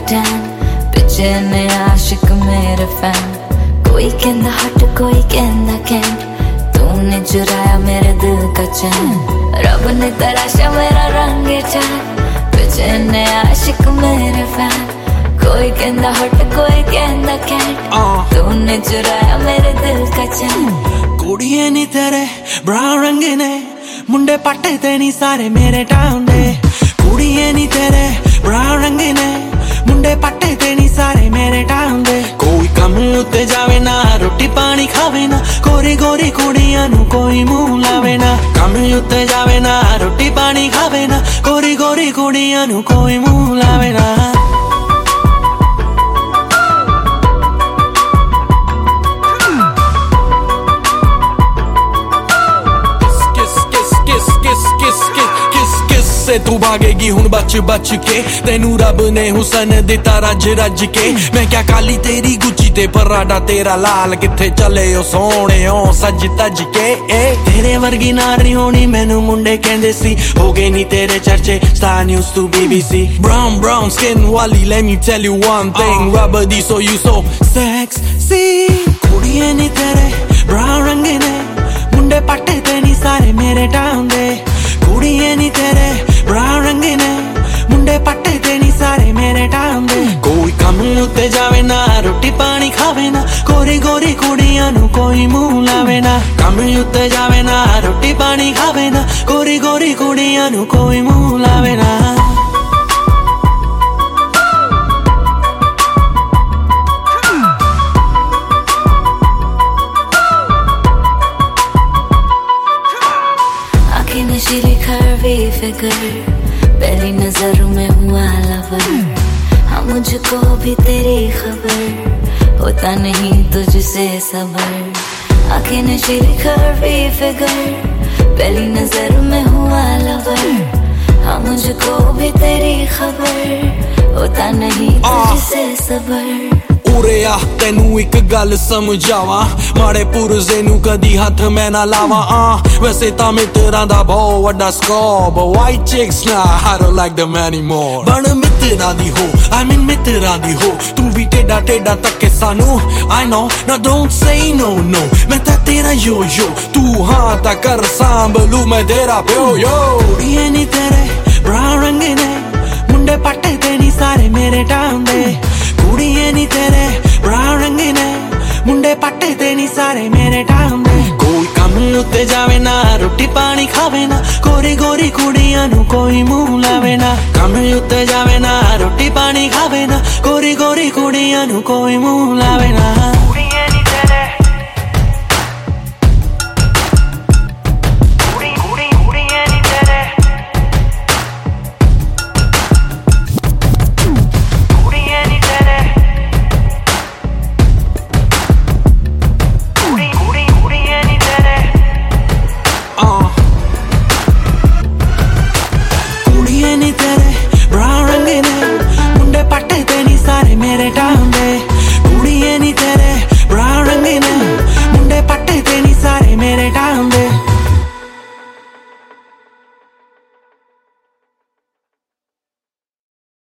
tan पिछे ने आशिक मेरे फैन कोई कहंदा हट कोई कहंदा कैंट तूने चुराया मेरे दिल का चैन रब ने तराशा मेरा रंग चान पिछे ने आशिक मेरे फैन कोई कहंदा हट कोई कहंदा कैंट तूने चुराया मेरे दिल का चैन कुड़िए नी तेरे ब्राउन रंग ने मुंडे पट्टे ते नी सारे मेरे टाउन दे कुड़िए नी तेरे ब्राउन रंग ने मुंडे पट्टे ते नी सारे मेरे टाउन दे कोई कम उत्ते जावे ना रोटी पानी खावे ना गोरी गोरी कुड़ियां नू कोई मुंह लावे ना कम उत्ते जावे ना रोटी पानी खावे ना गोरी गोरी कुड़ियां नू कोई मुंह लावे ना से तू भागेगी हुन बच बच के तेनू रब ने हुसन दिता रज रज के मैं क्या काली तेरी गुची ते पराडा तेरा लाल किथे चले ओ सोने ओ सज तज के तेरे वर्गी नारी होनी मैनू मुंडे कहंदे सी हो गए नी तेरे चर्चे star news to BBC brown brown skin वाली let me tell you one thing rubber दी so you so sexy कुड़िए नी तेरे brown रंग ने मुंडे पट्टे ते नी सारे मेरे टाउन दे कुड़िए नी तेरे ब्राउन रंग ने मुंडे पट्टे ते नी सारे मेरे टाउन दे कोई कम उत्ते जावे ना रोटी पानी खावे ना गोरी गोरी कुड़ियां नू कोई मुंह लावे ना कम उत्ते जावे ना रोटी पानी खावे ना गोरी गोरी कुड़ियां नू कोई मुंह लावे ना नशीली खरवी फिगर पहली नजर में हुआ लवर हाँ मुझको भी तेरी खबर होता नहीं तुझसे सबर आंखें नशीली खरवी फिगर पहली नजर में हुआ लवर हाँ मुझको भी तेरी खबर होता नहीं तुझसे सबर उरे आ तेनू एक गल समझावा माड़े पुरजे नू कदी हाथ मैं ना लावा वैसे ता मित्रां दा बहुत वड्डा स्कोप वाइट चिक्स ना I don't like them anymore बन मित्रां दी हो I mean मित्रां दी हो तू भी टेढ़ा टेढ़ा तके सानू I know now don't say no no मैं ता तेरा यो यो तू हाँ ता कर सांभलू मैं तेरा प्यो यो कुड़िए नी तेरे ब्राउन रंग ने मुंडे पट्टे ते नी सारे मेरे टाउन दे कुड़िए नी तेरे ब्राउन रंग ने मुंडे पट्टे ते नी सारे मेरे टाउन दे कोई कम उत्ते जावे ना रोटी पानी खावे ना गोरी गोरी कुड़ियां नू कोई मुंह लावे ना कम उत्ते जावे ना रोटी पानी खावे ना गोरी गोरी कुड़ियां नू कोई मुंह लावे ना